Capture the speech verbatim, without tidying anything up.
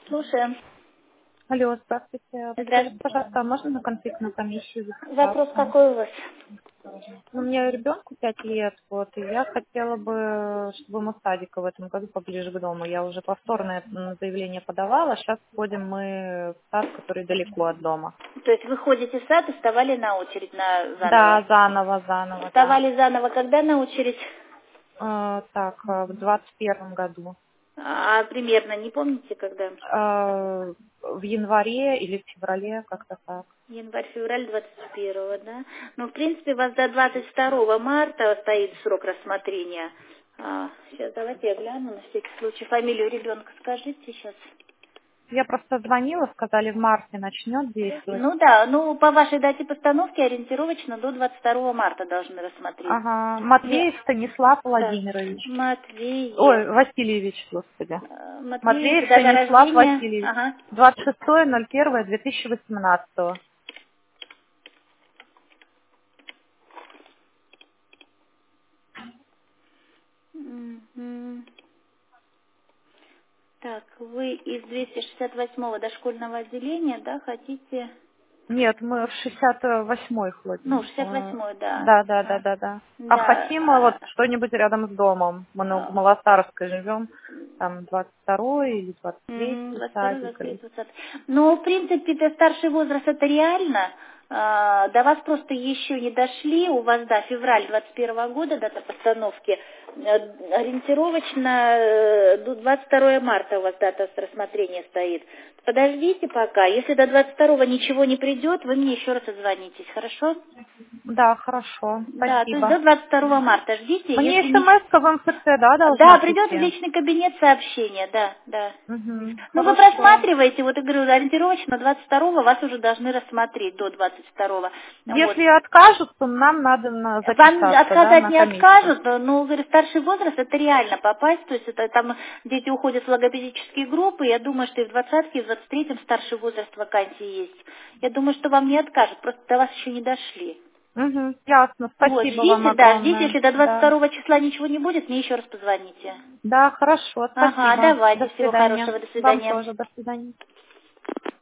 Слушаем. Алло, здравствуйте. Подскажите, Здравствуйте. пожалуйста, а можно на конфликтную комиссию Вопрос записаться? какой у вас? У меня ребенку пять лет, вот, и я хотела бы, чтобы ему садика в этом году поближе к дому. Я уже повторное м, заявление подавала, сейчас ходим мы в сад, который далеко от дома. То есть вы ходите в сад и вставали на очередь на заново? Да, заново, заново, да. Вставали заново когда на очередь? Э, так, э, в двадцать первом году. А примерно не помните когда? Э, в январе или в феврале, как-то так. Январь-февраль двадцать первого, да? Ну, в принципе, у вас до двадцать второго марта стоит срок рассмотрения. А, сейчас давайте я гляну на всякий случай. Фамилию ребенка скажите сейчас. Я просто звонила, сказали, в марте начнет действовать. Ну да, ну по вашей дате постановки ориентировочно до двадцать второго марта должны рассмотреть. Ага, Не, Матвеев Станислав так, Владимирович. Матвеев. Ой, Васильевич, господи. Э, Матвеев, Матвеев дата Станислав рождения. Васильевич. Ага. двадцать шестое ноль первое две тысячи восемнадцатого. Мгм. Так, вы из двести шестьдесят восьмого дошкольного отделения, да, хотите? Нет, мы в шестьдесят восьмой Ну, ходим. шестьдесят Э, восьмой, да. Да, да, да, да, да. А хотим мы вот Да. что-нибудь рядом с домом. Мы на а, Малостаровской живем, там двадцать второй или двадцать Мгм, третий двадцать второй, садик. двадцать Или... третий, двадцатый. Ну, в принципе, это старший возраст, это реально. А, До вас просто еще не дошли. У вас, да, февраль двадцать первого года, дата постановки. Э, Ориентировочно э, до двадцать второго марта у вас дата рассмотрения стоит. Подождите пока. Если до двадцать второго ничего не придет, вы мне еще раз отзвонитесь, хорошо? Да, хорошо, Да, то есть спасибо. до двадцать второго марта ждите. Мне Если не... смс-ка в МФЦ, да, Да, должна придет в прийти? личный кабинет сообщение, да, да. Угу, Ну, вы хорошо. просматриваете, вот я говорю, ориентировочно двадцать второго вас уже должны рассмотреть, до двадцать второго. Вот. Если откажут, то нам надо на- Вам записаться, да, отказать на не комиссию. откажут, но, ну, говорю, старший возраст, это реально попасть, то есть это там дети уходят в логопедические группы, я думаю, что и в двадцатке, и в двадцать третьем старший возраст вакансии есть. Я думаю, что вам не откажут, просто до вас еще не дошли. Угу, ясно. Вот, Спасибо вам ждите, да, ждите, огромное. если до двадцать Да. второго числа ничего не будет, мне еще раз позвоните. Да, хорошо, Ага, спасибо. До давайте, всего свидания. хорошего, до Вам свидания. тоже. До свидания.